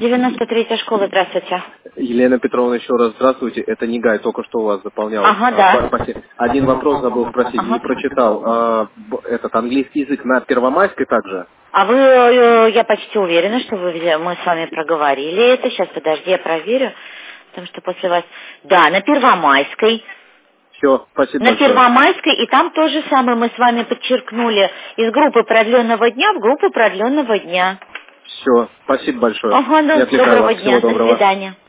93-я школа, здравствуйте. Елена Петровна, еще раз здравствуйте. Это Нигай, только что у вас заполнял. Ага, да. Один вопрос забыл спросить, не прочитал. Этот английский язык на Первомайской также? А вы, я почти уверена, что мы с вами проговорили это. Сейчас, подожди, я проверю. Потому что после вас... Да, на Первомайской. Все, спасибо На большое. Первомайской, и там то же самое мы с вами подчеркнули. Из группы продленного дня в группу продленного дня. Все, спасибо большое. Ага, да, доброго дня, до свидания.